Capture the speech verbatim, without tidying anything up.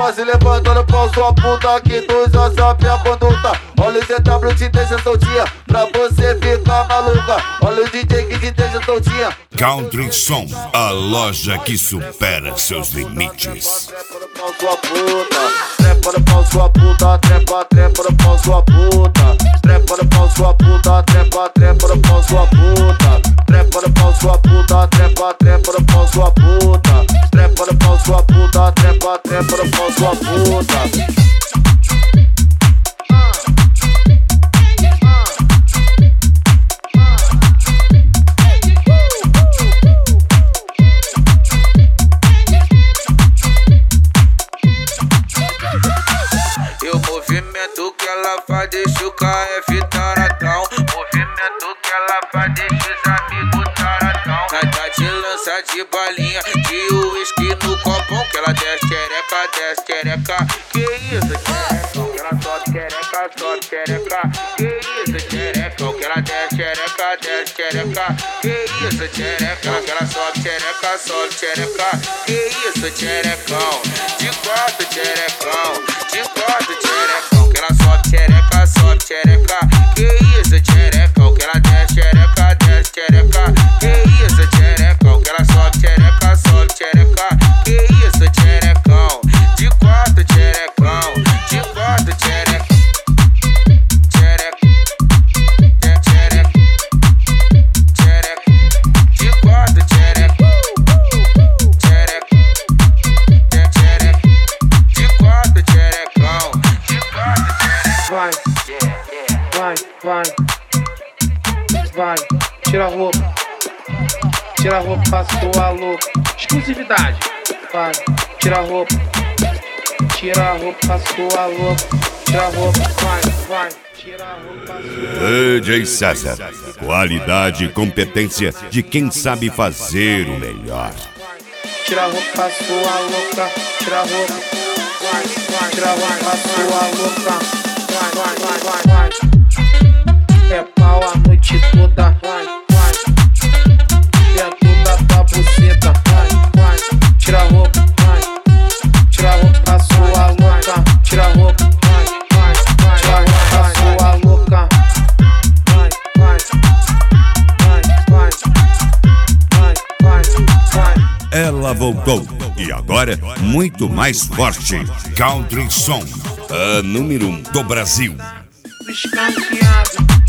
passe levantando pau sua puta, que tu já sabe a conduta. Olha o D W te deixa soltinha, pra você ficar maluca. Olha o D J que te deixa soltinha. Country Som, a loja que supera seus limites. Trepa no pau sua puta, trepa no pau sua puta, trepa, trepa no pau sua puta, trepa no pau sua puta, trepa, trepa no pau sua puta, trepa no pau sua puta, trepa, trepa no pau sua puta, trepa no pau sua puta, trepa, trepa no pau sua puta. Movimento que ela faz, deixa o K F taradão. Movimento que ela faz, deixa os amigos taradão. Sai tá de lança de balinha, de uísque no copão. Que ela desce xereca, desce xereca. Que isso, xerecão? Que ela sobe xereca, sobe xereca. Que isso, xerecão? Que ela desce xereca, desce xereca. Que isso, xerecão? Que ela sobe xereca, sobe xereca. Que isso, xerecão? De quatro, xerecão. De quatro, xerecão. Que ela sobe xereca, sobe xereca. Que isso, xerecão? Que ela desce xereca, desce xereca. Que isso, xerecão? Que ela sobe xereca, sobe xereca. Que isso, xerecão? De quatro, xerecão. De quatro, xereca. Xereca. Xereca. Xereca. De quatro, xereca. Xereca. Xereca. De quatro, xerecão. De quatro, Vai, vai, vai, vai, tira a roupa, tira a roupa, passou a louca, exclusividade, vai, tira a roupa, tira a roupa, passou a louca, tira a roupa, vai, vai, tira a roupa, passou a D J César, qualidade e competência de quem sabe fazer o melhor. tira a roupa, passou a louca, tira a roupa, vai, vai, tira a roupa, passou a louca. Vai, vai, vai, vai, vai. É pau a noite toda. Vai, vai. Dentro da tua buceta. Vai, vai. Tira a roupa, vai. Tira a roupa, passou a louca. Tira a roupa, vai, vai, vai. Tira a roupa, passou a louca. Vai, vai. Vai, vai. Vai, vai, vai. Ela voltou e agora muito mais forte. Country Som, a número um do Brasil. Escanteado.